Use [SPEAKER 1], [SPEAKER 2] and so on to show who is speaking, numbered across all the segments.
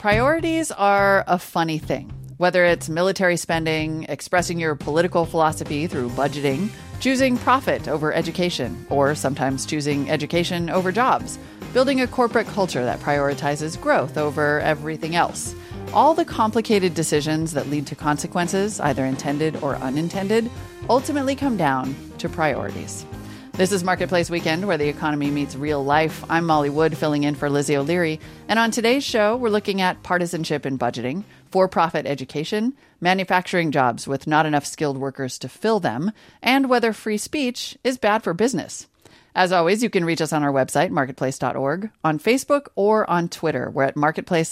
[SPEAKER 1] Priorities are a funny thing. Whether it's military spending, expressing your political philosophy through budgeting, choosing profit over education, or sometimes choosing education over jobs, building a corporate culture that prioritizes growth over everything else. All the complicated decisions that lead to consequences, either intended or unintended, ultimately come down to priorities. This is Marketplace Weekend, where the economy meets real life. I'm Molly Wood, filling in for Lizzie O'Leary. And on today's show, we're looking at partisanship in budgeting, for-profit education, manufacturing jobs with not enough skilled workers to fill them, and whether free speech is bad for business. As always, you can reach us on our website, marketplace.org, on Facebook, or on Twitter. We're at Marketplace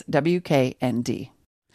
[SPEAKER 1] WKND.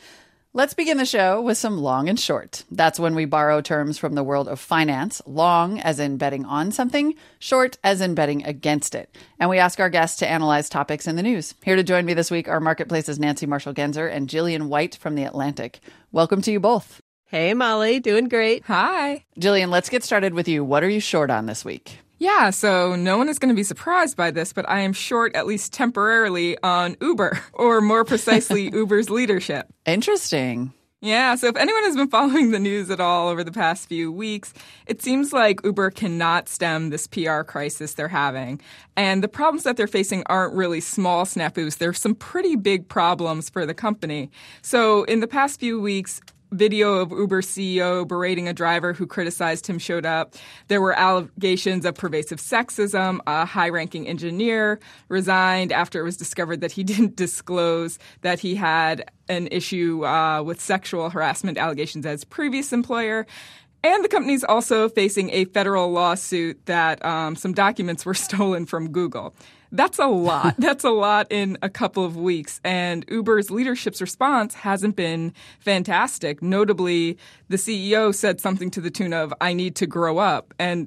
[SPEAKER 1] Let's begin the show with some long and short. That's when we borrow terms from the world of finance, long as in betting on something, short as in betting against it. And we ask our guests to analyze topics in the news. Here to join me this week are Marketplace's Nancy Marshall-Genzer and Jillian White from The Atlantic. Welcome to you both.
[SPEAKER 2] Hey, Molly. Doing great.
[SPEAKER 3] Hi.
[SPEAKER 1] Jillian, let's get started with you. What are you short on this week?
[SPEAKER 3] Yeah, so no one is going to be surprised by this, but I am short, at least temporarily, on Uber, or more precisely, Uber's leadership.
[SPEAKER 1] Interesting.
[SPEAKER 3] Yeah, so if anyone has been following the news at all over the past few weeks, it seems like Uber cannot stem this PR crisis they're having. And the problems that they're facing aren't really small snafus. There's some pretty big problems for the company. So in the past few weeks, video of Uber's CEO berating a driver who criticized him showed up. There were allegations of pervasive sexism. A high-ranking engineer resigned after it was discovered that he didn't disclose that he had an issue with sexual harassment allegations at his previous employer. And the company's also facing a federal lawsuit that some documents were stolen from Google. That's a lot. That's a lot in a couple of weeks. And Uber's leadership's response hasn't been fantastic. Notably, the CEO said something to the tune of, "I need to grow up." And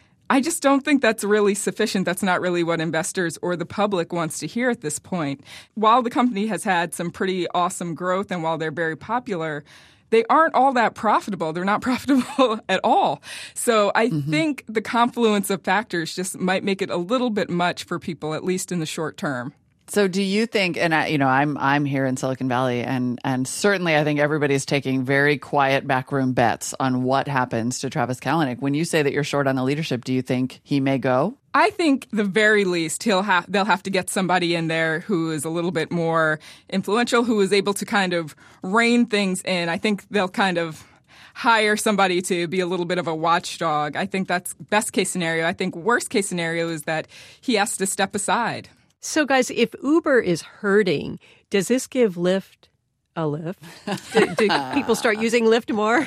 [SPEAKER 3] I just don't think that's really sufficient. That's not really what investors or the public wants to hear at this point. While the company has had some pretty awesome growth and while they're very popular, they aren't all that profitable. They're not profitable at all. So I think the confluence of factors just might make it a little bit much for people, at least in the short term.
[SPEAKER 1] So do you think, and I'm here in Silicon Valley, and certainly I think everybody's taking very quiet backroom bets on what happens to Travis Kalanick. When you say that you're short on the leadership, do you think he may go?
[SPEAKER 3] I think the very least they'll have to get somebody in there who is a little bit more influential, who is able to kind of rein things in. I think they'll kind of hire somebody to be a little bit of a watchdog. I think that's best case scenario. I think worst case scenario is that he has to step aside.
[SPEAKER 2] So, guys, if Uber is hurting, does this give Lyft a lift? Do people start using Lyft more?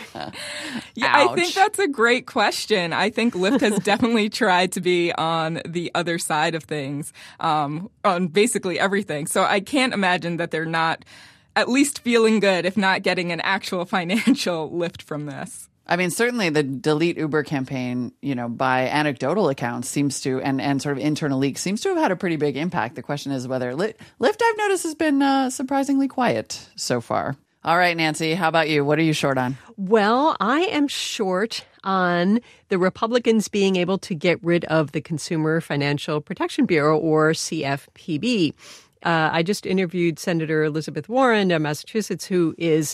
[SPEAKER 3] Yeah, I think that's a great question. I think Lyft has definitely tried to be on the other side of things, on basically everything. So I can't imagine that they're not at least feeling good, if not getting an actual financial lift from this.
[SPEAKER 1] I mean, certainly the Delete Uber campaign, by anecdotal accounts seems to, and sort of internal leaks, seems to have had a pretty big impact. The question is whether Lyft, I've noticed, has been surprisingly quiet so far. All right, Nancy, how about you? What are you short on?
[SPEAKER 2] Well, I am short on the Republicans being able to get rid of the Consumer Financial Protection Bureau, or CFPB. I just interviewed Senator Elizabeth Warren of Massachusetts, who is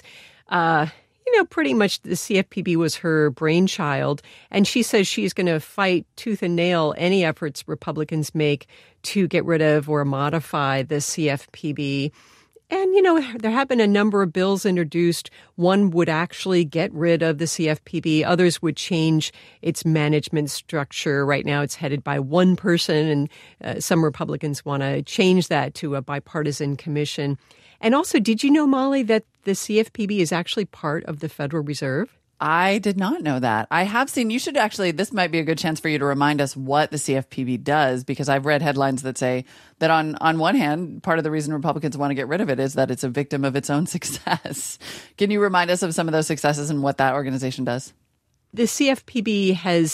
[SPEAKER 2] pretty much the CFPB was her brainchild. And she says she's going to fight tooth and nail any efforts Republicans make to get rid of or modify the CFPB. And, there have been a number of bills introduced. One would actually get rid of the CFPB. Others would change its management structure. Right now, it's headed by one person, and some Republicans want to change that to a bipartisan commission. And also, did you know, Molly, that the CFPB is actually part of the Federal Reserve?
[SPEAKER 1] I did not know that. I have seen, you should actually, this might be a good chance for you to remind us what the CFPB does, because I've read headlines that say that on one hand, part of the reason Republicans want to get rid of it is that it's a victim of its own success. Can you remind us of some of those successes and what that organization does?
[SPEAKER 2] The CFPB has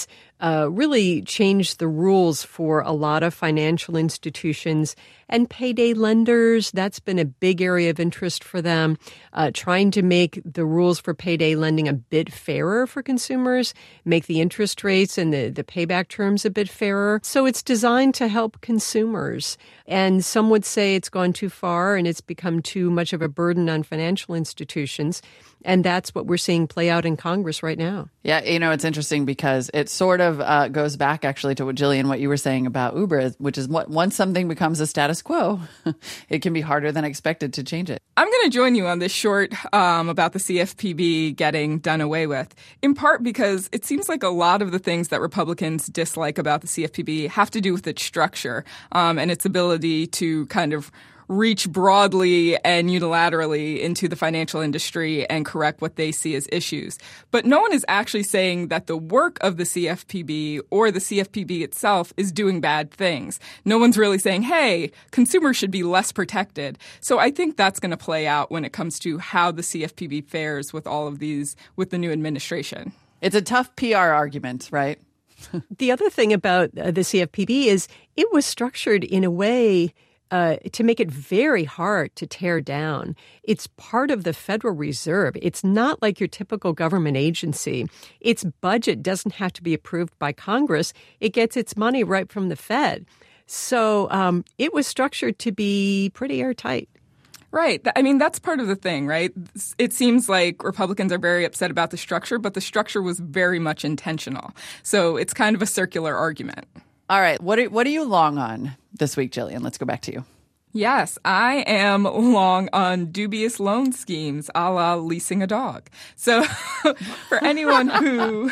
[SPEAKER 2] really changed the rules for a lot of financial institutions and payday lenders. That's been a big area of interest for them, trying to make the rules for payday lending a bit fairer for consumers, make the interest rates and the payback terms a bit fairer. So it's designed to help consumers. And some would say it's gone too far and it's become too much of a burden on financial institutions. And that's what we're seeing play out in Congress right now.
[SPEAKER 1] Yeah, it's interesting because it sort of goes back actually to what, Jillian, what you were saying about Uber, which is once something becomes a status quo, it can be harder than expected to change it.
[SPEAKER 3] I'm going to join you on this short about the CFPB getting done away with, in part because it seems like a lot of the things that Republicans dislike about the CFPB have to do with its structure and its ability to kind of reach broadly and unilaterally into the financial industry and correct what they see as issues. But no one is actually saying that the work of the CFPB or the CFPB itself is doing bad things. No one's really saying, hey, consumers should be less protected. So I think that's going to play out when it comes to how the CFPB fares with all of these, with the new administration.
[SPEAKER 1] It's a tough PR argument, right?
[SPEAKER 2] The other thing about the CFPB is it was structured in a way to make it very hard to tear down. It's part of the Federal Reserve. It's not like your typical government agency. Its budget doesn't have to be approved by Congress. It gets its money right from the Fed. So it was structured to be pretty airtight.
[SPEAKER 3] Right. I mean, that's part of the thing, right? It seems like Republicans are very upset about the structure, but the structure was very much intentional. So it's kind of a circular argument.
[SPEAKER 1] All right. What are you long on this week, Jillian? Let's go back to you.
[SPEAKER 3] Yes, I am long on dubious loan schemes a la leasing a dog. So for anyone who...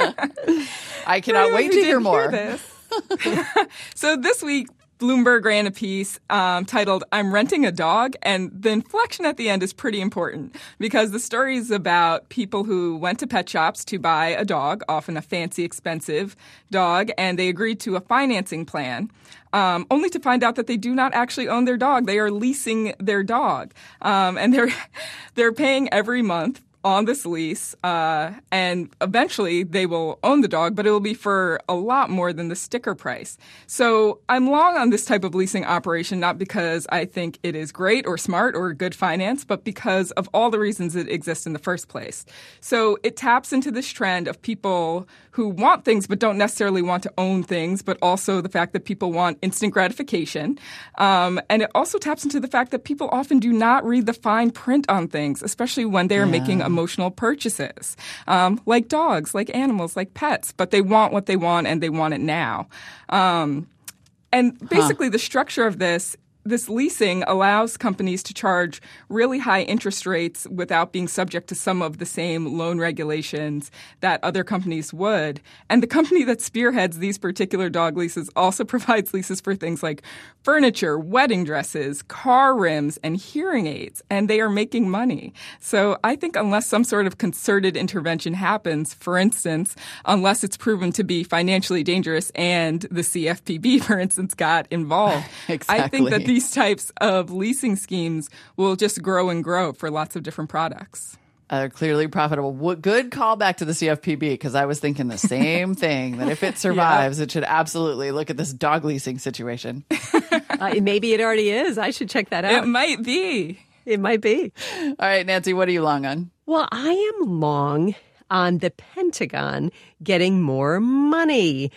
[SPEAKER 1] I cannot wait to hear more.
[SPEAKER 3] So this week, Bloomberg ran a piece titled, I'm renting a dog, and the inflection at the end is pretty important because the story is about people who went to pet shops to buy a dog, often a fancy, expensive dog, and they agreed to a financing plan, only to find out that they do not actually own their dog. They are leasing their dog, and they're paying every month on this lease, and eventually they will own the dog, but it will be for a lot more than the sticker price. So I'm long on this type of leasing operation, not because I think it is great or smart or good finance, but because of all the reasons it exists in the first place. So it taps into this trend of people who want things but don't necessarily want to own things, but also the fact that people want instant gratification. And it also taps into the fact that people often do not read the fine print on things, especially when they are making emotional purchases, like dogs, like animals, like pets, but they want what they want and they want it now. And basically the structure of this leasing allows companies to charge really high interest rates without being subject to some of the same loan regulations that other companies would. And the company that spearheads these particular dog leases also provides leases for things like furniture, wedding dresses, car rims, and hearing aids. And they are making money. So I think unless some sort of concerted intervention happens, for instance, unless it's proven to be financially dangerous and the CFPB, for instance, got involved,
[SPEAKER 1] exactly.
[SPEAKER 3] I think that these types of leasing schemes will just grow and grow for lots of different products.
[SPEAKER 1] Clearly profitable. Good callback to the CFPB, because I was thinking the same thing, that if it survives, it should absolutely look at this dog leasing situation.
[SPEAKER 2] Maybe it already is. I should check that out.
[SPEAKER 3] It might be.
[SPEAKER 2] It might be.
[SPEAKER 1] All right, Nancy, what are you long on?
[SPEAKER 2] Well, I am long on the Pentagon getting more money.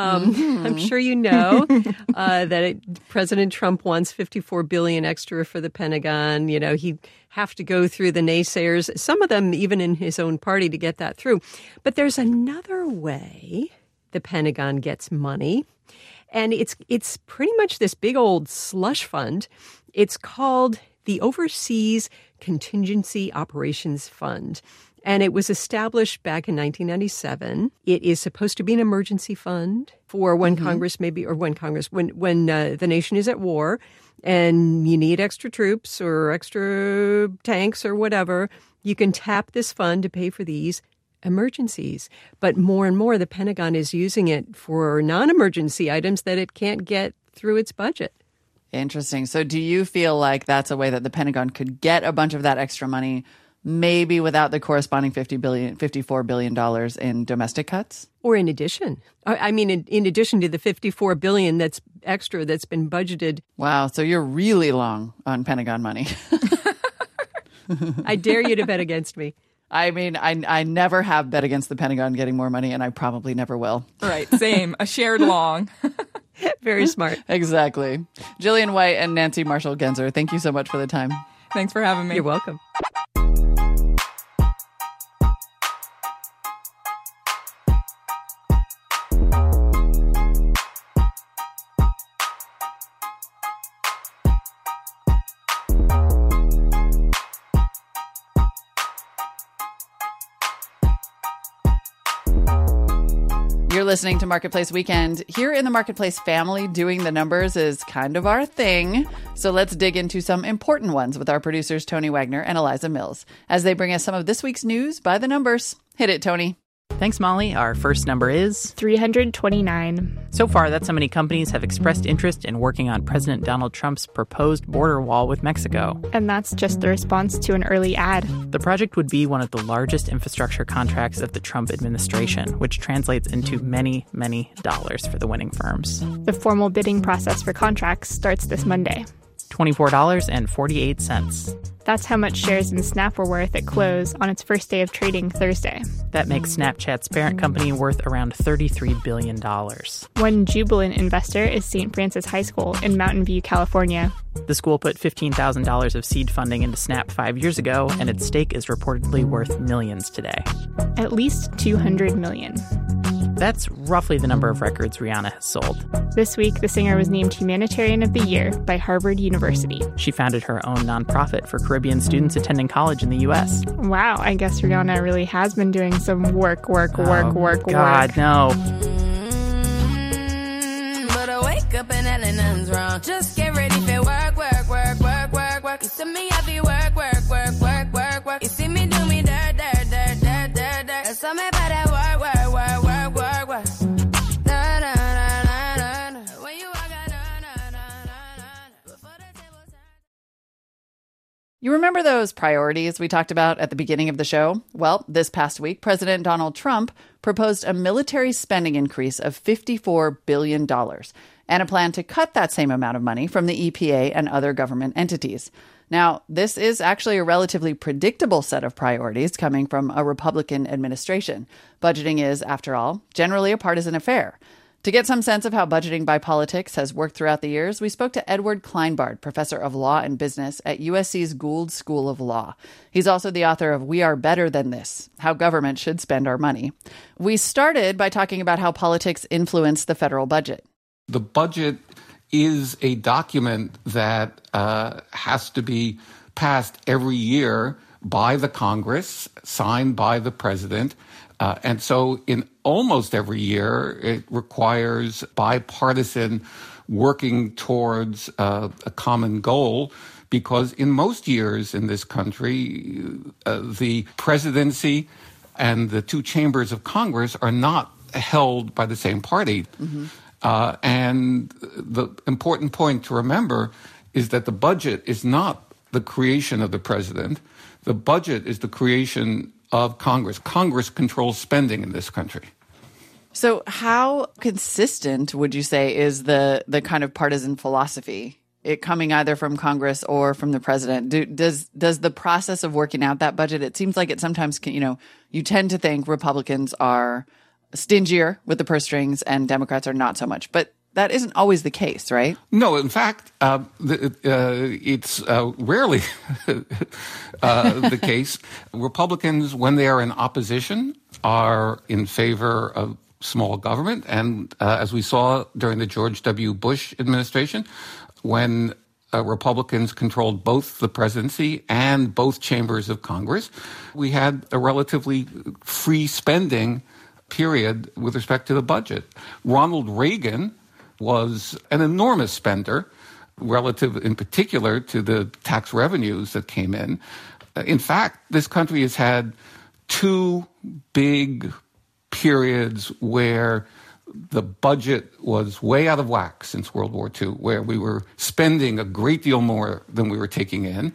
[SPEAKER 2] I'm sure you know that President Trump wants $54 billion extra for the Pentagon. You know, he'd have to go through the naysayers, some of them even in his own party, to get that through. But there's another way the Pentagon gets money, and it's pretty much this big old slush fund. It's called the Overseas Contingency Operations Fund. And it was established back in 1997. It is supposed to be an emergency fund for when Congress maybe, or when the nation is at war and you need extra troops or extra tanks or whatever. You can tap this fund to pay for these emergencies. But more and more, the Pentagon is using it for non-emergency items that it can't get through its budget.
[SPEAKER 1] Interesting. So do you feel like that's a way that the Pentagon could get a bunch of that extra money maybe without the corresponding $54 billion in domestic cuts?
[SPEAKER 2] Or in addition. I mean, in addition to the $54 billion that's extra that's been budgeted.
[SPEAKER 1] Wow, so you're really long on Pentagon money.
[SPEAKER 2] I dare you to bet against me.
[SPEAKER 1] I mean, I never have bet against the Pentagon getting more money, and I probably never will.
[SPEAKER 3] Right, same. A shared long.
[SPEAKER 2] Very smart.
[SPEAKER 1] Exactly. Gillian White and Nancy Marshall-Genzer, thank you so much for the time.
[SPEAKER 3] Thanks for having me.
[SPEAKER 2] You're welcome.
[SPEAKER 1] You're listening to Marketplace Weekend. Here in the Marketplace family, doing the numbers is kind of our thing. So let's dig into some important ones with our producers, Tony Wagner and Eliza Mills, as they bring us some of this week's news by the numbers. Hit it, Tony.
[SPEAKER 4] Thanks, Molly. Our first number is
[SPEAKER 5] 329.
[SPEAKER 4] So far, that's how many companies have expressed interest in working on President Donald Trump's proposed border wall with Mexico.
[SPEAKER 5] And that's just the response to an early ad.
[SPEAKER 4] The project would be one of the largest infrastructure contracts of the Trump administration, which translates into many, many dollars for the winning firms.
[SPEAKER 5] The formal bidding process for contracts starts this Monday.
[SPEAKER 4] $24.48.
[SPEAKER 5] That's how much shares in Snap were worth at close on its first day of trading Thursday.
[SPEAKER 4] That makes Snapchat's parent company worth around $33 billion.
[SPEAKER 5] One jubilant investor is St. Francis High School in Mountain View, California.
[SPEAKER 4] The school put $15,000 of seed funding into Snap 5 years ago, and its stake is reportedly worth millions today.
[SPEAKER 5] At least $200 million.
[SPEAKER 4] That's roughly the number of records Rihanna has sold.
[SPEAKER 5] This week, the singer was named Humanitarian of the Year by Harvard University.
[SPEAKER 4] She founded her own nonprofit for Caribbean students attending college in the U.S.
[SPEAKER 5] Wow, I guess Rihanna really has been doing some work.
[SPEAKER 4] God, no.
[SPEAKER 6] But I wake up and nothing's wrong. Just get ready for work. You see me happy work. You see me do me dirt. Tell me about that work.
[SPEAKER 1] You remember those priorities we talked about at the beginning of the show? Well, this past week, President Donald Trump proposed a military spending increase of $54 billion and a plan to cut that same amount of money from the EPA and other government entities. Now, this is actually a relatively predictable set of priorities coming from a Republican administration. Budgeting is, after all, generally a partisan affair. To get some sense of how budgeting by politics has worked throughout the years, we spoke to Edward Kleinbard, professor of law and business at USC's Gould School of Law. He's also the author of We Are Better Than This, How Government Should Spend Our Money. We started by talking about how politics influence the federal budget.
[SPEAKER 7] The budget is a document that has to be passed every year by the Congress, signed by the president. And so in almost every year, it requires bipartisan working towards a common goal, because in most years in this country, the presidency and the two chambers of Congress are not held by the same party. Mm-hmm. And the important point to remember is that the budget is not the creation of the president. The budget is the creation of Congress. Congress controls spending in this country.
[SPEAKER 1] So how consistent would you say is the kind of partisan philosophy, it coming either from Congress or from the president? Does the process of working out that budget, it seems like it sometimes can, you tend to think Republicans are stingier with the purse strings and Democrats are not so much. But that isn't always the case, right?
[SPEAKER 7] No, in fact, it's rarely the case. Republicans, when they are in opposition, are in favor of small government. And as we saw during the George W. Bush administration, when Republicans controlled both the presidency and both chambers of Congress, we had a relatively free spending period with respect to the budget. Ronald Reagan was an enormous spender, relative in particular to the tax revenues that came in. In fact, this country has had two big periods where the budget was way out of whack since World War II, where we were spending a great deal more than we were taking in.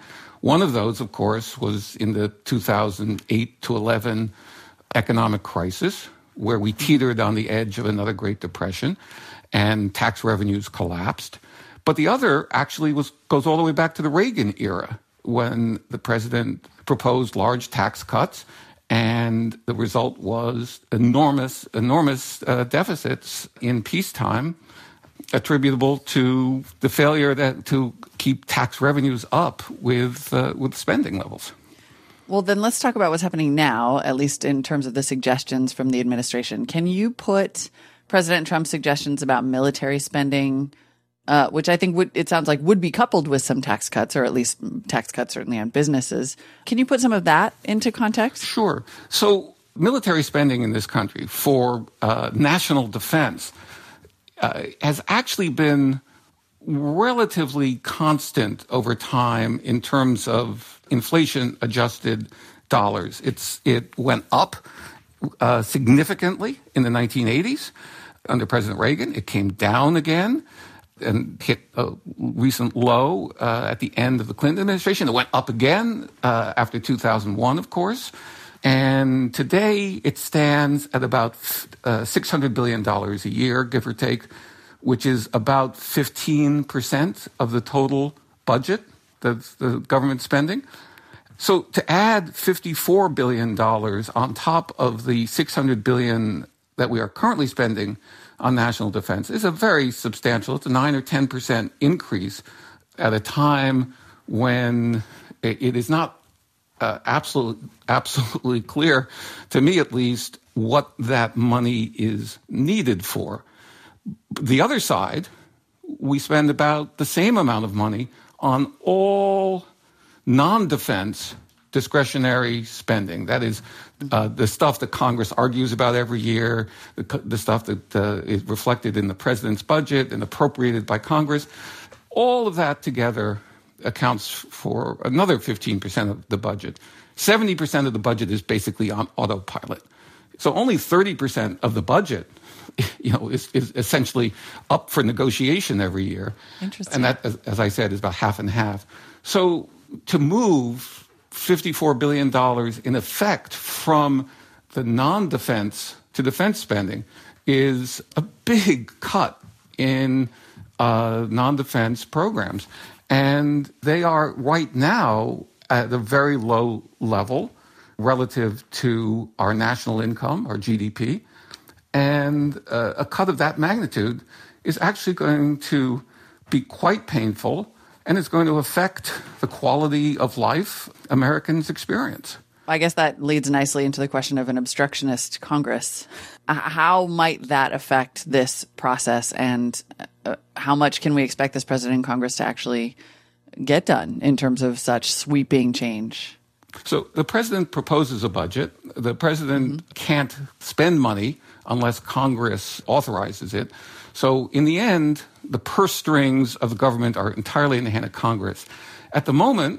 [SPEAKER 7] One of those, of course, was in the 2008 to 11 economic crisis, where we teetered on the edge of another Great Depression and tax revenues collapsed. But the other actually goes all the way back to the Reagan era, when the president proposed large tax cuts, and the result was enormous deficits in peacetime, attributable to the failure to keep tax revenues up with spending levels.
[SPEAKER 1] Well, then let's talk about what's happening now, at least in terms of the suggestions from the administration. Can you put President Trump's suggestions about military spending, which I think it sounds like would be coupled with some tax cuts, or at least tax cuts certainly on businesses. Can you put some of that into context?
[SPEAKER 7] Sure. So military spending in this country for national defense has actually been relatively constant over time in terms of inflation-adjusted dollars. It went up significantly in the 1980s under President Reagan. It came down again and hit a recent low at the end of the Clinton administration. It went up again after 2001, of course. And today it stands at about $600 billion a year, give or take, which is about 15% of the total budget, the government spending. So to add $54 billion on top of the $600 billion that we are currently spending on national defense is a very substantial, it's a 9 or 10% increase at a time when it is not absolutely clear, to me at least, what that money is needed for. The other side, we spend about the same amount of money on all non-defense discretionary spending. That is the stuff that Congress argues about every year, the stuff that is reflected in the president's budget and appropriated by Congress. All of that together accounts for another 15% of the budget. 70% of the budget is basically on autopilot. So only 30% of the budget, is essentially up for negotiation every year.
[SPEAKER 1] Interesting.
[SPEAKER 7] And that, as I said, is about half and half. So to move $54 billion in effect from the non-defense to defense spending is a big cut in non-defense programs. And they are right now at a very low level relative to our national income, our GDP. And a cut of that magnitude is actually going to be quite painful, and it's going to affect the quality of life Americans experience.
[SPEAKER 1] I guess that leads nicely into the question of an obstructionist Congress. How might that affect this process, and how much can we expect this president and Congress to actually get done in terms of such sweeping change?
[SPEAKER 7] So the president proposes a budget. The president can't spend money unless Congress authorizes it. So in the end, the purse strings of the government are entirely in the hand of Congress. At the moment,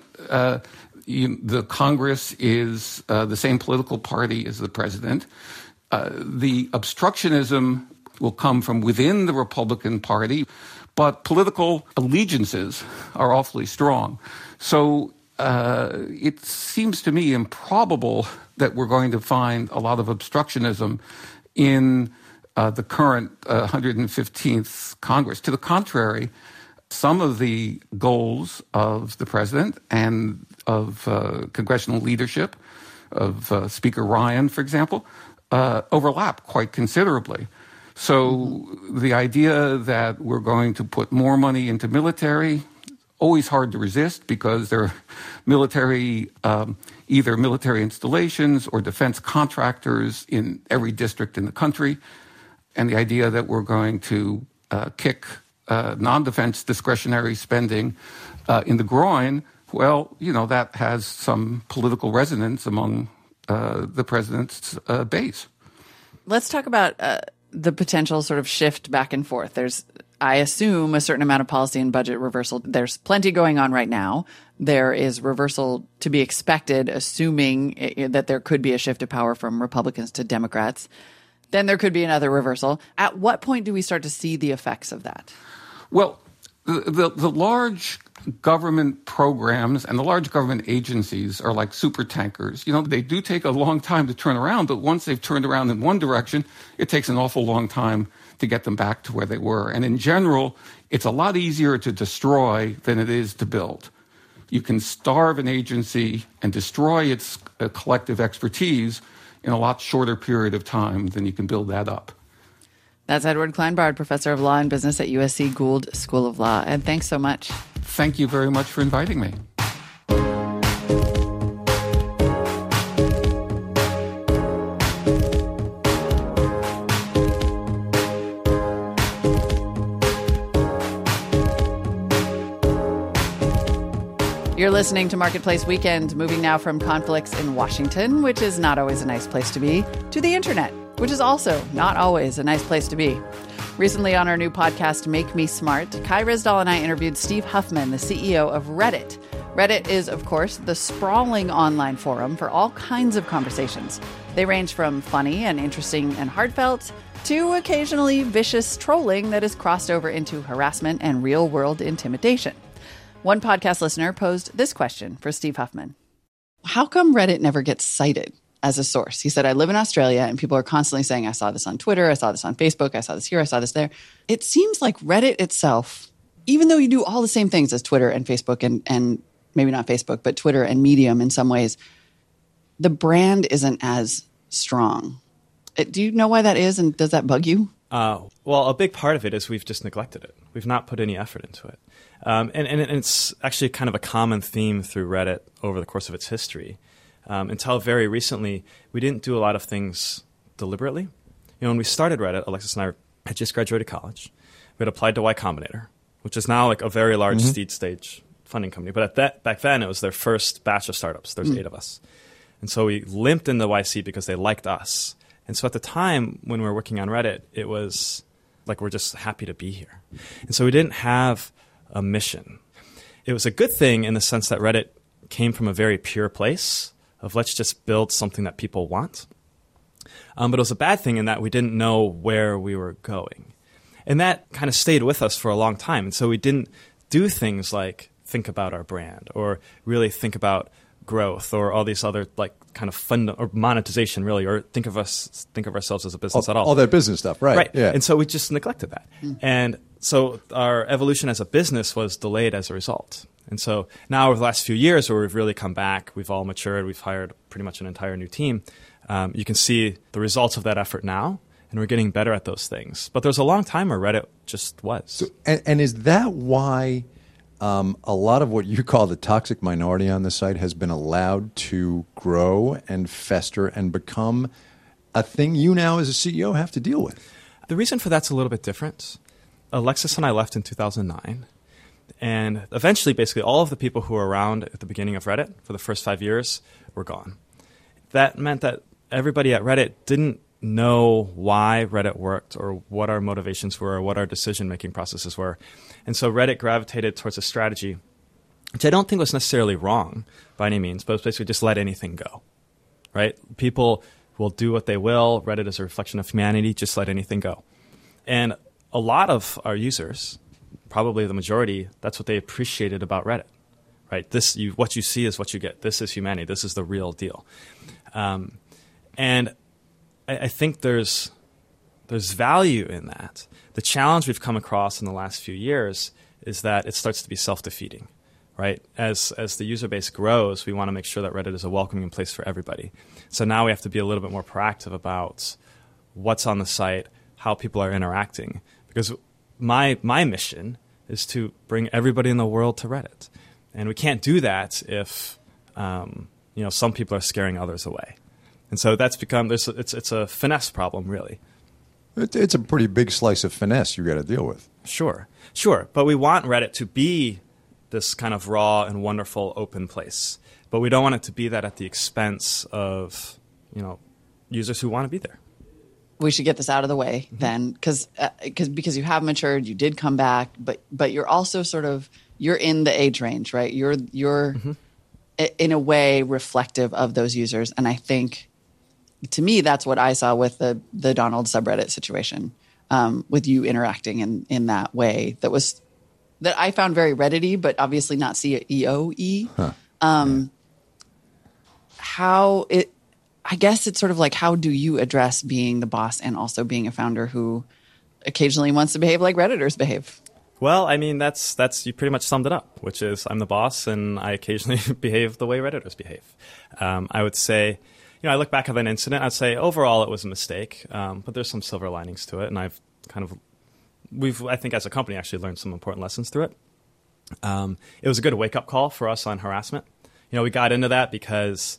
[SPEAKER 7] the Congress is the same political party as the president. The obstructionism will come from within the Republican Party, but political allegiances are awfully strong. So it seems to me improbable that we're going to find a lot of obstructionism in the current 115th Congress. To the contrary, some of the goals of the president and of congressional leadership, of Speaker Ryan, for example, overlap quite considerably. So the idea that we're going to put more money into military, always hard to resist because there are military, either military installations or defense contractors in every district in the country. And the idea that we're going to kick non-defense discretionary spending in the groin, well, that has some political resonance among the president's base.
[SPEAKER 1] Let's talk about the potential sort of shift back and forth. There's, I assume, a certain amount of policy and budget reversal. There's plenty going on right now. There is reversal to be expected, assuming that there could be a shift of power from Republicans to Democrats. Then there could be another reversal. At what point do we start to see the effects of that?
[SPEAKER 7] Well, The large government programs and the large government agencies are like super tankers. They do take a long time to turn around, but once they've turned around in one direction, it takes an awful long time to get them back to where they were. And in general, it's a lot easier to destroy than it is to build. You can starve an agency and destroy its collective expertise in a lot shorter period of time than you can build that up.
[SPEAKER 1] That's Edward Kleinbard, professor of law and business at USC Gould School of Law. And thanks so much.
[SPEAKER 7] Thank you very much for inviting me.
[SPEAKER 1] You're listening to Marketplace Weekend, moving now from conflicts in Washington, which is not always a nice place to be, to the internet, which is also not always a nice place to be. Recently on our new podcast, Make Me Smart, Kai Ryssdal and I interviewed Steve Huffman, the CEO of Reddit. Reddit is, of course, the sprawling online forum for all kinds of conversations. They range from funny and interesting and heartfelt to occasionally vicious trolling that has crossed over into harassment and real-world intimidation. One podcast listener posed this question for Steve Huffman. How come Reddit never gets cited as a source? He said, I live in Australia and people are constantly saying, I saw this on Twitter, I saw this on Facebook, I saw this here, I saw this there. It seems like Reddit itself, even though you do all the same things as Twitter and Facebook and maybe not Facebook, but Twitter and Medium in some ways, the brand isn't as strong. Do you know why that is, and does that bug you?
[SPEAKER 8] Well, a big part of it is we've just neglected it. We've not put any effort into it. And it's actually kind of a common theme through Reddit over the course of its history. Until very recently, we didn't do a lot of things deliberately. When we started Reddit, Alexis and I had just graduated college. We had applied to Y Combinator, which is now like a very large seed stage funding company. But back then, it was their first batch of startups. There's 8 of us. And so we limped into YC because they liked us. And so at the time when we were working on Reddit, it was like we're just happy to be here. And so we didn't have a mission. It was a good thing in the sense that Reddit came from a very pure place of let's just build something that people want. But it was a bad thing in that we didn't know where we were going. And that kind of stayed with us for a long time. And so we didn't do things like think about our brand or really think about growth or all these other like kind of fund or monetization really, or think of ourselves as a business at all.
[SPEAKER 9] All that business stuff, right?
[SPEAKER 8] Right.
[SPEAKER 9] Yeah.
[SPEAKER 8] And so we just neglected that. And so our evolution as a business was delayed as a result. And so now over the last few years where we've really come back, we've all matured, we've hired pretty much an entire new team, you can see the results of that effort now, and we're getting better at those things. But there's a long time where Reddit just was.
[SPEAKER 9] So, and is that why a lot of what you call the toxic minority on the site has been allowed to grow and fester and become a thing you now as a CEO have to deal with?
[SPEAKER 8] The reason for that's a little bit different. Alexis and I left in 2009. And eventually, basically, all of the people who were around at the beginning of Reddit for the first 5 years were gone. That meant that everybody at Reddit didn't know why Reddit worked or what our motivations were or what our decision-making processes were. And so Reddit gravitated towards a strategy, which I don't think was necessarily wrong by any means, but it's basically just let anything go, right? People will do what they will. Reddit is a reflection of humanity. Just let anything go. And a lot of our users, probably the majority, that's what they appreciated about Reddit, right? What you see is what you get. This is humanity. This is the real deal. And I think there's value in that. The challenge we've come across in the last few years is that it starts to be self-defeating, right? As the user base grows, we want to make sure that Reddit is a welcoming place for everybody. So now we have to be a little bit more proactive about what's on the site, how people are interacting. Because my mission is to bring everybody in the world to Reddit. And we can't do that if some people are scaring others away. And so that's become it's a finesse problem, really.
[SPEAKER 9] It's a pretty big slice of finesse you got to deal with.
[SPEAKER 8] Sure. But we want Reddit to be this kind of raw and wonderful open place. But we don't want it to be that at the expense of users who want to be there.
[SPEAKER 1] We should get this out of the way then, because you have matured, you did come back, but you're also you're in the age range, right? You're in a way reflective of those users, and I think to me that's what I saw with the Donald subreddit situation, with you interacting in that way that was that I found very Reddit-y, but obviously not CEO-y. I guess it's sort of like, how do you address being the boss and also being a founder who occasionally wants to behave like Redditors behave?
[SPEAKER 8] Well, I mean, that's you pretty much summed it up, which is I'm the boss and I occasionally behave the way Redditors behave. I would say, I look back at that incident, I'd say overall it was a mistake, but there's some silver linings to it, and we've, I think as a company, actually learned some important lessons through it. It was a good wake-up call for us on harassment. We got into that because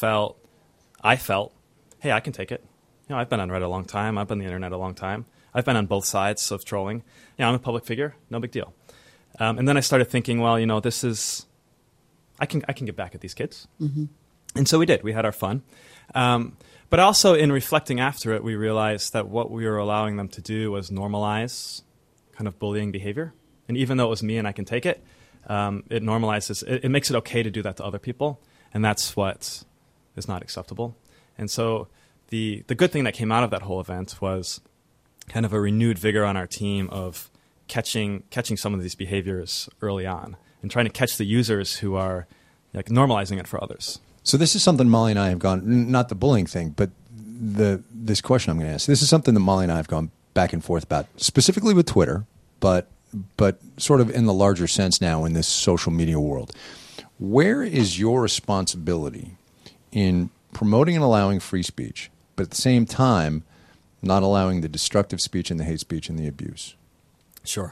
[SPEAKER 8] I felt, hey, I can take it. I've been on Reddit a long time. I've been on the internet a long time. I've been on both sides of trolling. I'm a public figure. No big deal. And then I started thinking, well, this is, I can get back at these kids. Mm-hmm. And so we did. We had our fun. But also in reflecting after it, we realized that what we were allowing them to do was normalize kind of bullying behavior. And even though it was me and I can take it, it normalizes, it makes it okay to do that to other people. And that's what is not acceptable. And so the good thing that came out of that whole event was kind of a renewed vigor on our team of catching some of these behaviors early on and trying to catch the users who are like normalizing it for others.
[SPEAKER 9] So this is something Molly and I have gone, not the bullying thing, but this question I'm going to ask. This is something that Molly and I have gone back and forth about, specifically with Twitter, but sort of in the larger sense now in this social media world. Where is your responsibility in promoting and allowing free speech, but at the same time, not allowing the destructive speech and the hate speech and the abuse?
[SPEAKER 8] Sure.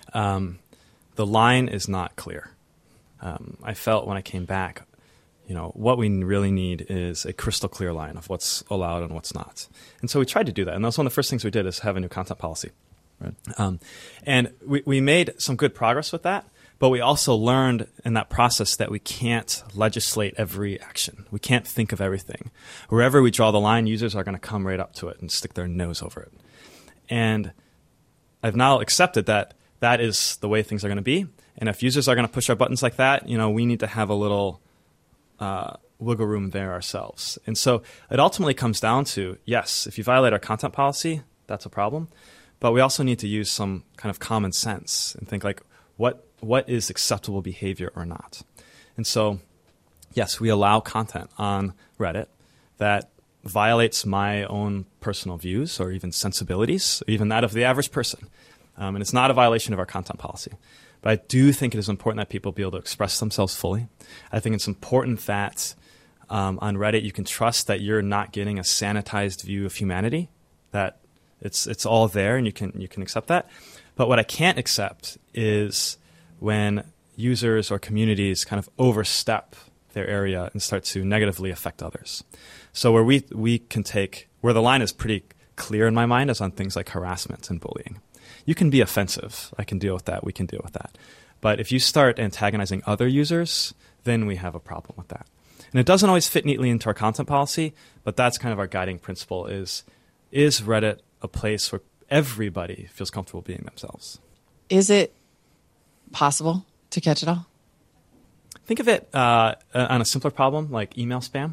[SPEAKER 8] The line is not clear. I felt when I came back, what we really need is a crystal clear line of what's allowed and what's not. And so we tried to do that. And that was one of the first things we did is have a new content policy. Right. And we made some good progress with that. But we also learned in that process that we can't legislate every action. We can't think of everything. Wherever we draw the line, users are going to come right up to it and stick their nose over it. And I've now accepted that that is the way things are going to be. And if users are going to push our buttons like that, we need to have a little wiggle room there ourselves. And so it ultimately comes down to, yes, if you violate our content policy, that's a problem. But we also need to use some kind of common sense and think like, what is acceptable behavior or not? And so, yes, we allow content on Reddit that violates my own personal views or even sensibilities, or even that of the average person. And it's not a violation of our content policy. But I do think it is important that people be able to express themselves fully. I think it's important that on Reddit you can trust that you're not getting a sanitized view of humanity, that it's all there and you can accept that. But what I can't accept is when users or communities kind of overstep their area and start to negatively affect others. So where we can take, where the line is pretty clear in my mind is on things like harassment and bullying. You can be offensive. I can deal with that. We can deal with that. But if you start antagonizing other users, then we have a problem with that. And it doesn't always fit neatly into our content policy, but that's kind of our guiding principle is Reddit a place where everybody feels comfortable being themselves?
[SPEAKER 1] Is it possible to catch it all?
[SPEAKER 8] Think of it on a simpler problem like email spam.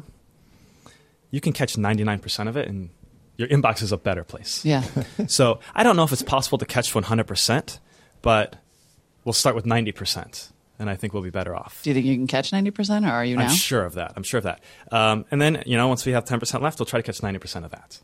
[SPEAKER 8] You can catch 99% of it, and your inbox is a better place.
[SPEAKER 1] Yeah.
[SPEAKER 8] So I don't know if it's possible to catch 100%, but we'll start with 90%, and I think we'll be better off.
[SPEAKER 1] Do you think you can catch 90%, or are you now?
[SPEAKER 8] I'm sure of that. And then, once we have 10% left, we'll try to catch 90% of that.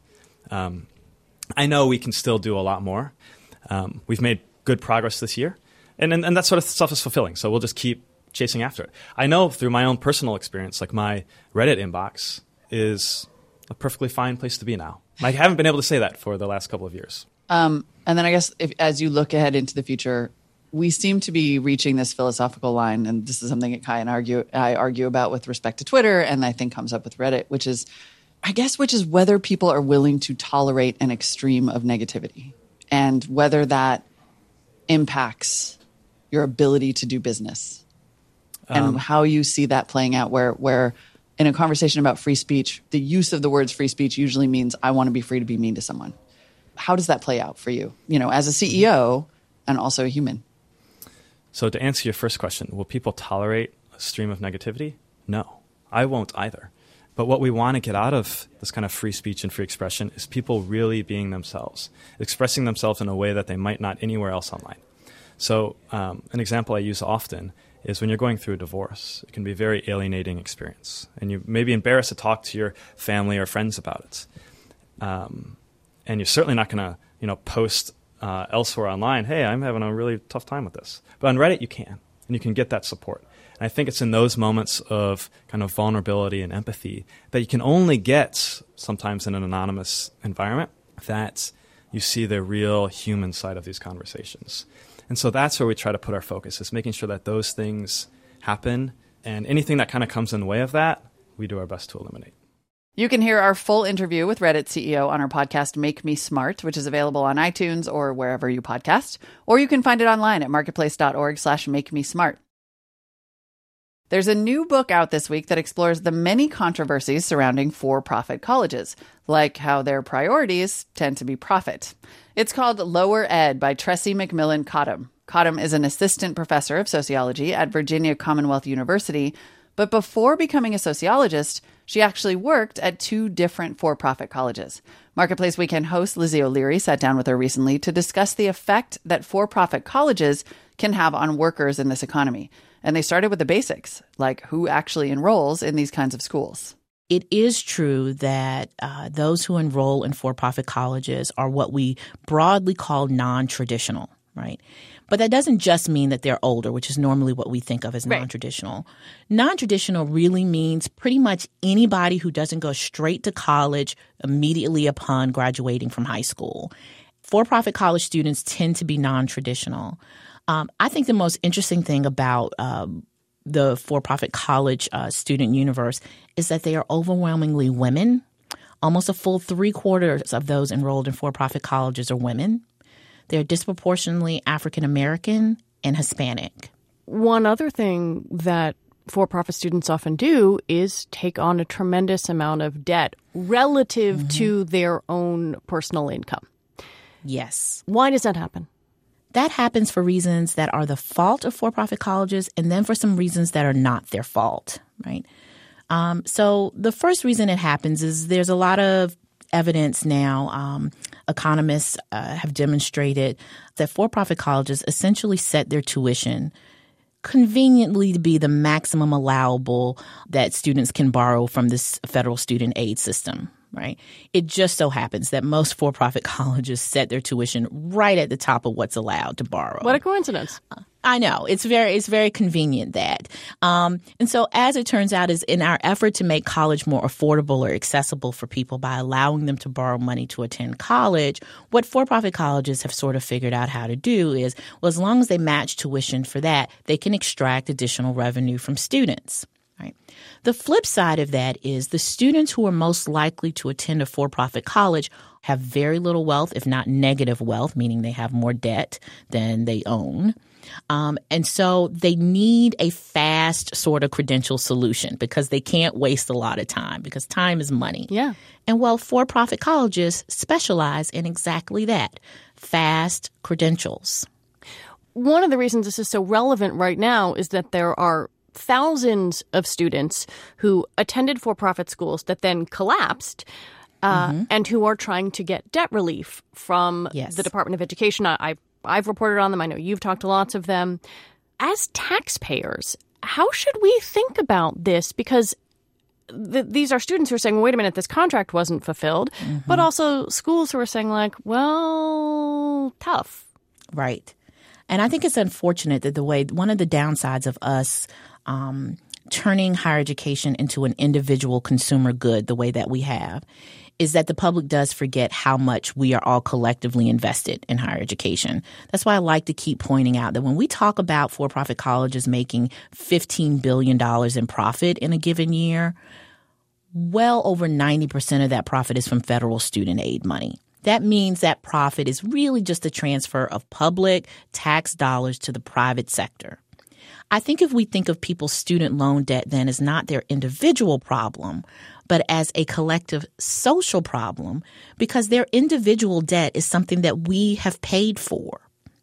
[SPEAKER 8] I know we can still do a lot more. We've made good progress this year, and that sort of stuff is fulfilling. So we'll just keep chasing after it. I know through my own personal experience, like my Reddit inbox is a perfectly fine place to be now. I haven't been able to say that for the last couple of years.
[SPEAKER 1] And then I guess as you look ahead into the future, we seem to be reaching this philosophical line, and this is something that Kai and I argue about with respect to Twitter, and I think comes up with Reddit, which is whether people are willing to tolerate an extreme of negativity and whether that impacts your ability to do business. And how you see that playing out where in a conversation about free speech, the use of the words free speech usually means I want to be free to be mean to someone. How does that play out for you, as a CEO and also a human?
[SPEAKER 8] So to answer your first question, will people tolerate a stream of negativity? No, I won't either. But what we want to get out of this kind of free speech and free expression is people really being themselves, expressing themselves in a way that they might not anywhere else online. So an example I use often is when you're going through a divorce. It can be a very alienating experience, and you may be embarrassed to talk to your family or friends about it. And you're certainly not going to post elsewhere online, hey, I'm having a really tough time with this. But on Reddit, you can, and you can get that support. And I think it's in those moments of kind of vulnerability and empathy that you can only get sometimes in an anonymous environment that you see the real human side of these conversations. And so that's where we try to put our focus, is making sure that those things happen, and anything that kind of comes in the way of that, we do our best to eliminate.
[SPEAKER 1] You can hear our full interview with Reddit CEO on our podcast, Make Me Smart, which is available on iTunes or wherever you podcast, or you can find it online at marketplace.org/makemesmart. There's a new book out this week that explores the many controversies surrounding for-profit colleges, like how their priorities tend to be profit. It's called Lower Ed by Tressie McMillan Cottom. Cottom is an assistant professor of sociology at Virginia Commonwealth University, but before becoming a sociologist, she actually worked at 2 different for-profit colleges. Marketplace Weekend host Lizzie O'Leary sat down with her recently to discuss the effect that for-profit colleges can have on workers in this economy. And they started with the basics, like who actually enrolls in these kinds of schools.
[SPEAKER 10] It is true that those who enroll in for-profit colleges are what we broadly call non-traditional, right? But that doesn't just mean that they're older, which is normally what we think of as non-traditional. Non-traditional really means pretty much anybody who doesn't go straight to college immediately upon graduating from high school. For-profit college students tend to be non-traditional. I think the most interesting thing about the for-profit college student universe is that they are overwhelmingly women. Almost a full 3/4 of those enrolled in for-profit colleges are women. They're disproportionately African American and Hispanic.
[SPEAKER 11] One other thing that for-profit students often do is take on a tremendous amount of debt relative to their own personal income.
[SPEAKER 10] Yes.
[SPEAKER 11] Why does that happen?
[SPEAKER 10] That happens for reasons that are the fault of for-profit colleges, and then for some reasons that are not their fault, right? So the first reason it happens is there's a lot of evidence now. Economists have demonstrated that for-profit colleges essentially set their tuition conveniently to be the maximum allowable that students can borrow from this federal student aid system, right? It just so happens that most for-profit colleges set their tuition right at the top of what's allowed to borrow.
[SPEAKER 11] What a coincidence.
[SPEAKER 10] I know. It's very convenient that. And so as it turns out, is in our effort to make college more affordable or accessible for people by allowing them to borrow money to attend college, what for-profit colleges have sort of figured out how to do is, well, as long as they match tuition for that, they can extract additional revenue from students. Right. The flip side of that is the students who are most likely to attend a for-profit college have very little wealth, if not negative wealth, meaning they have more debt than they own. And so they need a fast sort of credential solution because they can't waste a lot of time because time is money.
[SPEAKER 11] Yeah.
[SPEAKER 10] And well, for-profit colleges specialize in exactly that, fast credentials.
[SPEAKER 11] One of the reasons this is so relevant right now is that there are thousands of students who attended for-profit schools that then collapsed and who are trying to get debt relief from the Department of Education. I've reported on them. I know you've talked to lots of them. As taxpayers, how should we think about this? Because these are students who are saying, well, wait a minute, this contract wasn't fulfilled, but also schools who are saying like, well, tough.
[SPEAKER 10] Right. And I think it's unfortunate that one of the downsides of us turning higher education into an individual consumer good the way that we have is that the public does forget how much we are all collectively invested in higher education. That's why I like to keep pointing out that when we talk about for-profit colleges making $15 billion in profit in a given year, well over 90% of that profit is from federal student aid money. That means that profit is really just a transfer of public tax dollars to the private sector. I think if we think of people's student loan debt then as not their individual problem, but as a collective social problem, because their individual debt is something that we have paid for,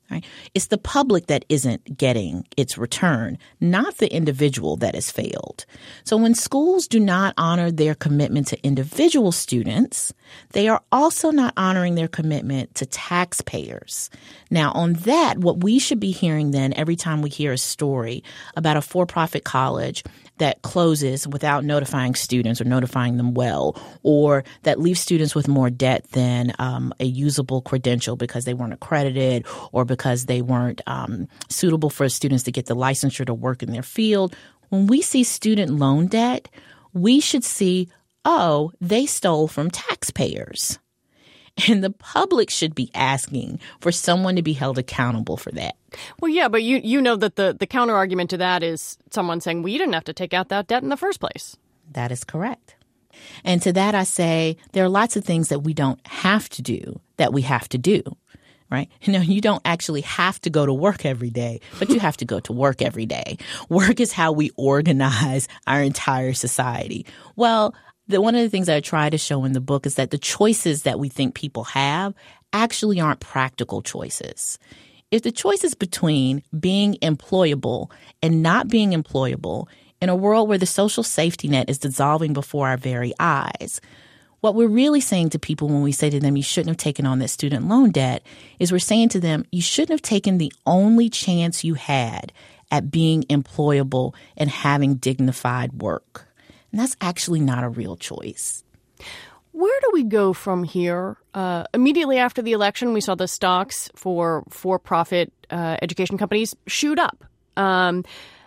[SPEAKER 10] Right? It's the public that isn't getting its return, not the individual that has failed. So when schools do not honor their commitment to individual students, they are also not honoring their commitment to taxpayers. Now, on that, what we should be hearing then every time we hear a story about a for-profit college that closes without notifying students or notifying them well, or that leaves students with more debt than a usable credential because they weren't accredited or because they weren't suitable for students to get the licensure to work in their field. When we see student loan debt, we should see, oh, they stole from taxpayers. And the public should be asking for someone to be held accountable for that.
[SPEAKER 11] Well, yeah, but you know that the counter argument to that is someone saying, well, you didn't have to take out that debt in the first place.
[SPEAKER 10] That is correct. And to that I say there are lots of things that we don't have to do that we have to do, right? You don't actually have to go to work every day, but you have to go to work every day. Work is how we organize our entire society. Well, one of the things I try to show in the book is that the choices that we think people have actually aren't practical choices. If the choice is between being employable and not being employable in a world where the social safety net is dissolving before our very eyes, what we're really saying to people when we say to them, you shouldn't have taken on that student loan debt, is we're saying to them, you shouldn't have taken the only chance you had at being employable and having dignified work. And that's actually not a real choice.
[SPEAKER 11] Where do we go from here? Immediately after the election, we saw the stocks for for-profit education companies shoot up. And,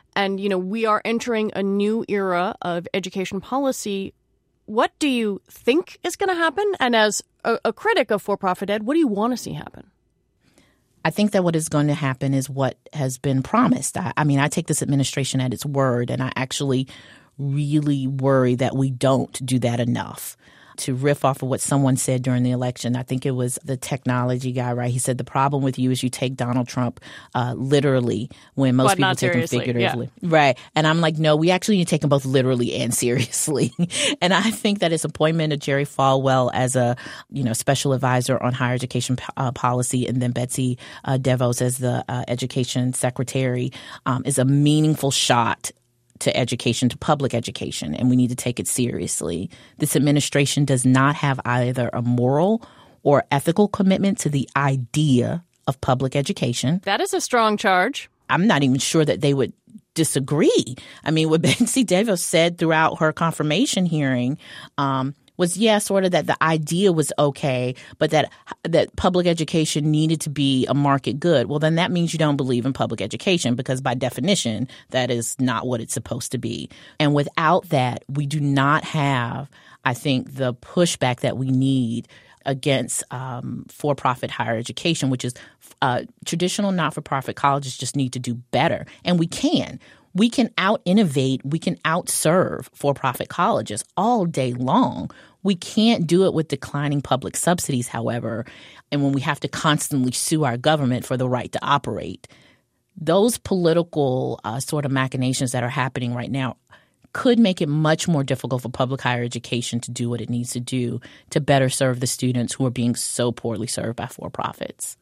[SPEAKER 11] we are entering a new era of education policy. What do you think is going to happen? And as a critic of for-profit ed, what do you want to see happen?
[SPEAKER 10] I think that what is going to happen is what has been promised. I take this administration at its word, and I actually really worry that we don't do that enough. To riff off of what someone said during the election, I think it was the technology guy, right? He said the problem with you is you take Donald Trump literally when most people take him figuratively. Yeah. Right. And I'm like, no, we actually need to take him both literally and seriously. And I think that his appointment of Jerry Falwell as a special advisor on higher education policy, and then Betsy DeVos as the education secretary is a meaningful shot to education, to public education, and we need to take it seriously. This administration does not have either a moral or ethical commitment to the idea of public education.
[SPEAKER 11] That is a strong charge.
[SPEAKER 10] I'm not even sure that they would disagree. What Betsy DeVos said throughout her confirmation hearing was, sort of that the idea was okay, but that public education needed to be a market good. Well, then that means you don't believe in public education, because by definition, that is not what it's supposed to be. And without that, we do not have, I think, the pushback that we need against for-profit higher education, which is traditional not-for-profit colleges just need to do better. And we can. We can out-innovate, we can out-serve for-profit colleges all day long. We can't do it with declining public subsidies, however, and when we have to constantly sue our government for the right to operate. Those political sort of machinations that are happening right now could make it much more difficult for public higher education to do what it needs to do to better serve the students who are being so poorly served by for-profits.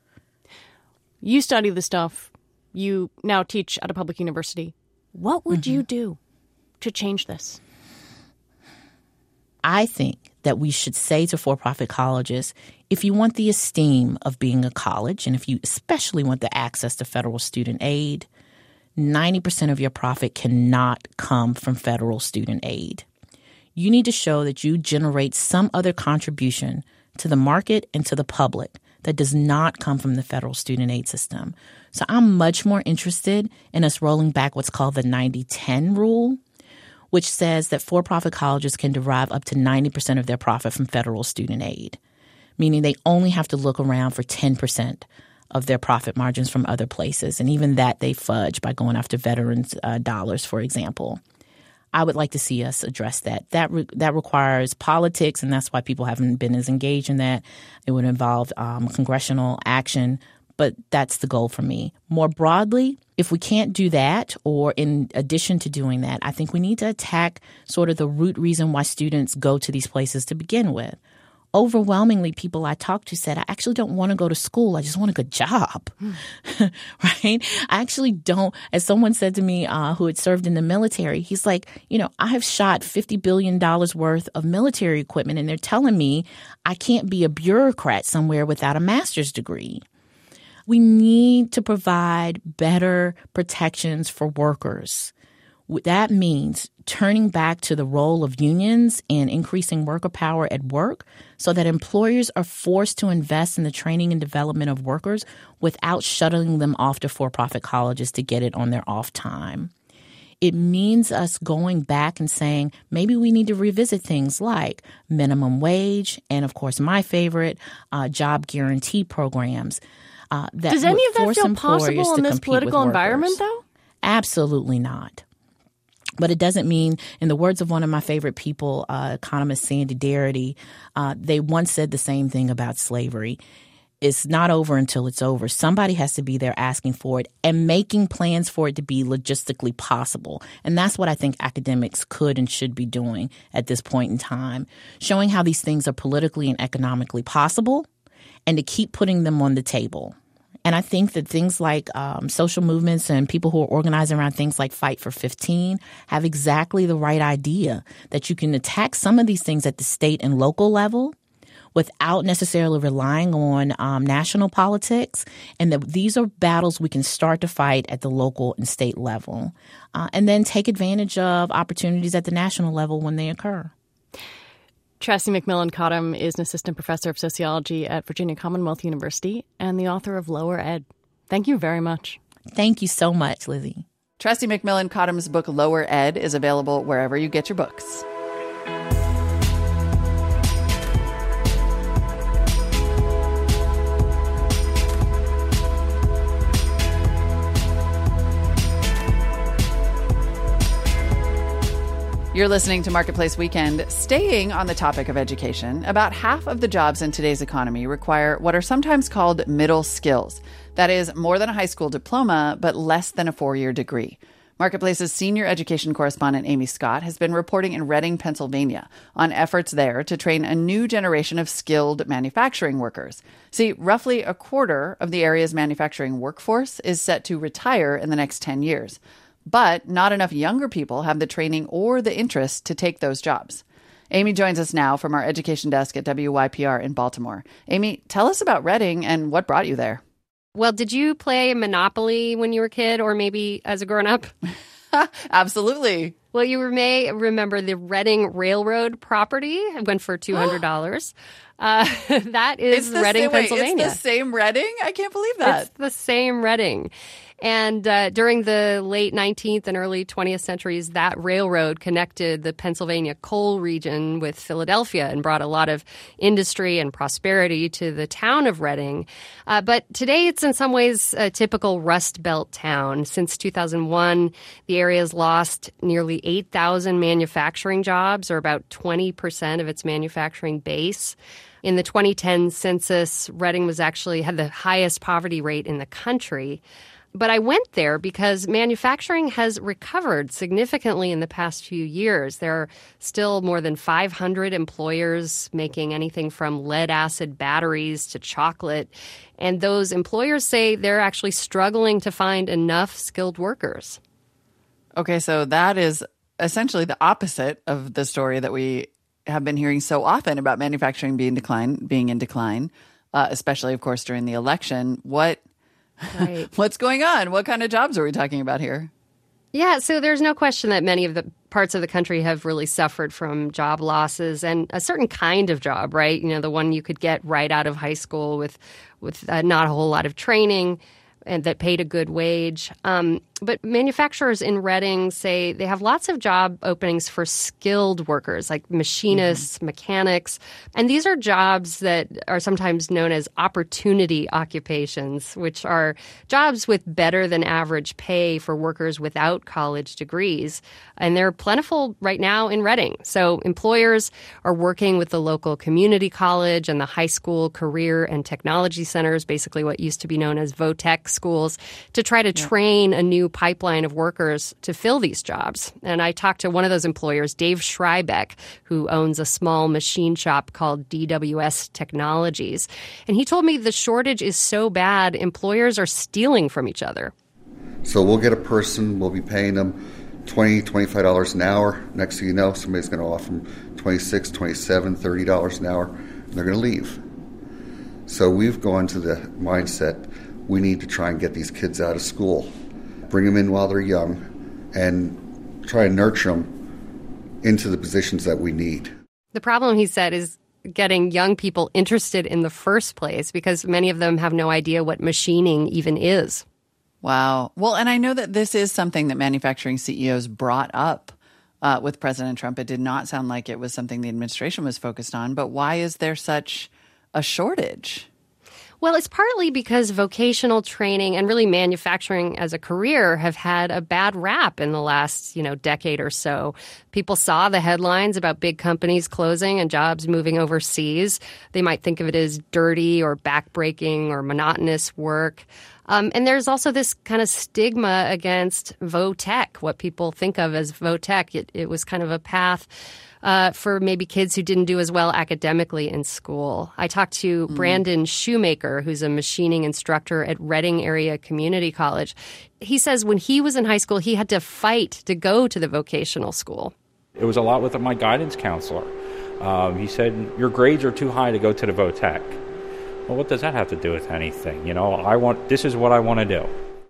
[SPEAKER 11] You study this stuff. You now teach at a public university. What would you do to change this?
[SPEAKER 10] I think that we should say to for-profit colleges, if you want the esteem of being a college, and if you especially want the access to federal student aid, 90% of your profit cannot come from federal student aid. You need to show that you generate some other contribution to the market and to the public that does not come from the federal student aid system. So I'm much more interested in us rolling back what's called the 90-10 rule, which says that for-profit colleges can derive up to 90% of their profit from federal student aid, meaning they only have to look around for 10% of their profit margins from other places. And even that they fudge by going after veterans' dollars, for example. I would like to see us address that. That requires politics, and that's why people haven't been as engaged in that. It would involve congressional action, but that's the goal for me. More broadly, if we can't do that, or in addition to doing that, I think we need to attack sort of the root reason why students go to these places to begin with. overwhelmingly people I talked to said, I actually don't want to go to school. I just want a good job, right? I actually don't. As someone said to me who had served in the military, he's like, I have shot $50 billion worth of military equipment, and they're telling me I can't be a bureaucrat somewhere without a master's degree. We need to provide better protections for workers. That means turning back to the role of unions and increasing worker power at work so that employers are forced to invest in the training and development of workers without shuttling them off to for-profit colleges to get it on their off time. It means us going back and saying maybe we need to revisit things like minimum wage and, of course, my favorite, job guarantee programs.
[SPEAKER 11] Does any of that feel possible in this political environment, though?
[SPEAKER 10] Absolutely not. But it doesn't mean, in the words of one of my favorite people, economist Sandy Darity, they once said the same thing about slavery. It's not over until it's over. Somebody has to be there asking for it and making plans for it to be logistically possible. And that's what I think academics could and should be doing at this point in time, showing how these things are politically and economically possible and to keep putting them on the table. And I think that things like social movements and people who are organizing around things like Fight for 15 have exactly the right idea, that you can attack some of these things at the state and local level without necessarily relying on national politics, and that these are battles we can start to fight at the local and state level, and then take advantage of opportunities at the national level when they occur.
[SPEAKER 11] Tressie McMillan Cottom is an assistant professor of sociology at Virginia Commonwealth University and the author of Lower Ed. Thank you very much.
[SPEAKER 10] Thank you so much, Lizzie.
[SPEAKER 1] Tressie McMillan Cottom's book Lower Ed is available wherever you get your books. You're listening to Marketplace Weekend. Staying on the topic of education, about half of the jobs in today's economy require what are sometimes called middle skills. That is, more than a high school diploma, but less than a 4-year degree. Marketplace's senior education correspondent Amy Scott has been reporting in Reading, Pennsylvania, on efforts there to train a new generation of skilled manufacturing workers. See, roughly a quarter of the area's manufacturing workforce is set to retire in the next 10 years. But not enough younger people have the training or the interest to take those jobs. Amy joins us now from our education desk at WYPR in Baltimore. Amy, tell us about Reading and what brought you there.
[SPEAKER 12] Well, did you play Monopoly when you were a kid or maybe as a grown-up?
[SPEAKER 1] Absolutely.
[SPEAKER 12] Well, you may remember the Reading Railroad property. It went for $200. That is Reading, Pennsylvania.
[SPEAKER 1] It's the same Reading? I can't believe that.
[SPEAKER 12] It's the same Reading. And during the late 19th and early 20th centuries, that railroad connected the Pennsylvania coal region with Philadelphia and brought a lot of industry and prosperity to the town of Reading. But today it's in some ways a typical Rust Belt town. Since 2001, the area has lost nearly 8,000 manufacturing jobs, or about 20% of its manufacturing base. In the 2010 census, Reading had the highest poverty rate in the country. But I went there because manufacturing has recovered significantly in the past few years. There are still more than 500 employers making anything from lead-acid batteries to chocolate. And those employers say they're actually struggling to find enough skilled workers.
[SPEAKER 1] Okay, so that is essentially the opposite of the story that we have been hearing so often about manufacturing being in decline, especially, of course, during the election.
[SPEAKER 12] Right.
[SPEAKER 1] What's going on? What kind of jobs are we talking about here?
[SPEAKER 12] Yeah, so there's no question that many of the parts of the country have really suffered from job losses and a certain kind of job, right? You know, the one you could get right out of high school with not a whole lot of training and that paid a good wage. But manufacturers in Reading say they have lots of job openings for skilled workers like machinists, mechanics. And these are jobs that are sometimes known as opportunity occupations, which are jobs with better than average pay for workers without college degrees. And they're plentiful right now in Reading. So employers are working with the local community college and the high school career and technology centers, basically what used to be known as VOTEC schools, to try to train a new pipeline of workers to fill these jobs. And I talked to one of those employers, Dave Schreibeck, who owns a small machine shop called DWS Technologies. And he told me the shortage is so bad, employers are stealing from each other.
[SPEAKER 13] So we'll get a person, we'll be paying them $20, $25 an hour. Next thing you know, somebody's going to offer them $26, $27, $30 an hour, and they're going to leave. So we've gone to the mindset, we need to try and get these kids out of school, bring them in while they're young, and try and nurture them into the positions that we need.
[SPEAKER 12] The problem, he said, is getting young people interested in the first place because many of them have no idea what machining even is.
[SPEAKER 1] Wow. Well, and I know that this is something that manufacturing CEOs brought up with President Trump. It did not sound like it was something the administration was focused on. But why is there such a shortage?
[SPEAKER 12] Well, it's partly because vocational training and really manufacturing as a career have had a bad rap in the last, decade or so. People saw the headlines about big companies closing and jobs moving overseas. They might think of it as dirty or backbreaking or monotonous work. And there's also this kind of stigma against vo-tech, what people think of as vo-tech. It was kind of a path for maybe kids who didn't do as well academically in school. I talked to Brandon Shoemaker, who's a machining instructor at Reading Area Community College. He says when he was in high school, he had to fight to go to the vocational school.
[SPEAKER 14] It was a lot with my guidance counselor. He said, your grades are too high to go to the vo-tech. Well, what does that have to do with anything? This is what I want to do.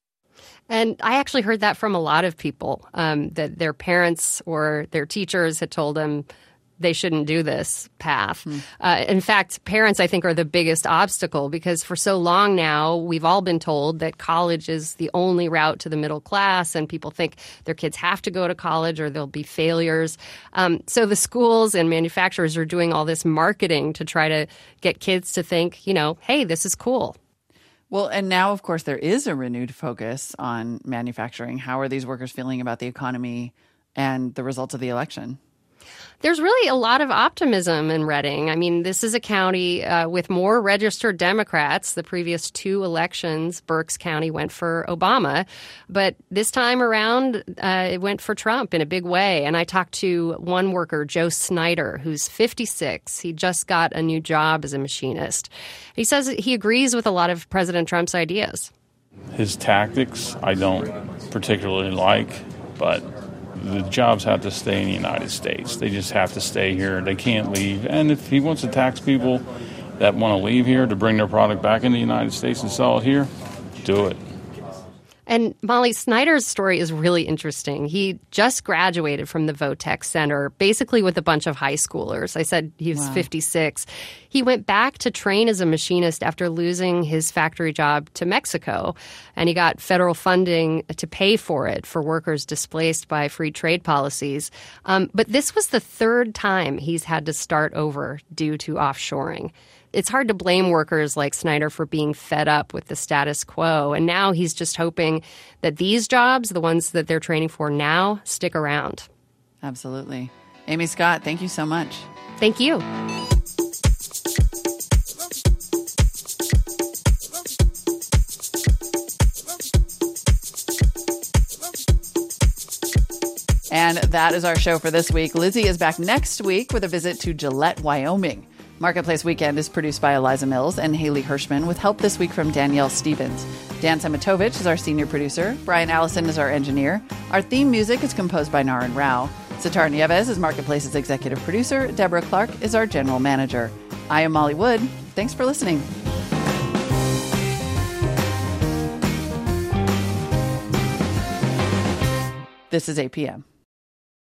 [SPEAKER 12] And I actually heard that from a lot of people, that their parents or their teachers had told them they shouldn't do this path. In fact, parents, I think, are the biggest obstacle because for so long now, we've all been told that college is the only route to the middle class, and people think their kids have to go to college or they'll be failures. So the schools and manufacturers are doing all this marketing to try to get kids to think, hey, this is cool.
[SPEAKER 1] Well, and now, of course, there is a renewed focus on manufacturing. How are these workers feeling about the economy and the results of the election?
[SPEAKER 12] There's really a lot of optimism in Reading. I mean, this is a county with more registered Democrats. The previous two elections, Berks County went for Obama. But this time around, it went for Trump in a big way. And I talked to one worker, Joe Snyder, who's 56. He just got a new job as a machinist. He says he agrees with a lot of President Trump's ideas.
[SPEAKER 15] His tactics I don't particularly like, but the jobs have to stay in the United States. They just have to stay here. They can't leave. And if he wants to tax people that want to leave here to bring their product back in the United States and sell it here, do it.
[SPEAKER 12] And Molly, Snyder's story is really interesting. He just graduated from the vo-tech center, basically with a bunch of high schoolers. I said he was 56. He went back to train as a machinist after losing his factory job to Mexico. And he got federal funding to pay for it for workers displaced by free trade policies. But this was the third time he's had to start over due to offshoring. It's hard to blame workers like Snyder for being fed up with the status quo. And now he's just hoping that these jobs, the ones that they're training for now, stick around.
[SPEAKER 1] Absolutely. Amy Scott, thank you so much.
[SPEAKER 12] Thank you.
[SPEAKER 1] And that is our show for this week. Lizzie is back next week with a visit to Gillette, Wyoming. Marketplace Weekend is produced by Eliza Mills and Haley Hirschman with help this week from Danielle Stevens. Dan Semitovich is our senior producer. Brian Allison is our engineer. Our theme music is composed by Naren Rao. Sitar Nieves is Marketplace's executive producer. Deborah Clark is our general manager. I am Molly Wood. Thanks for listening. This is APM.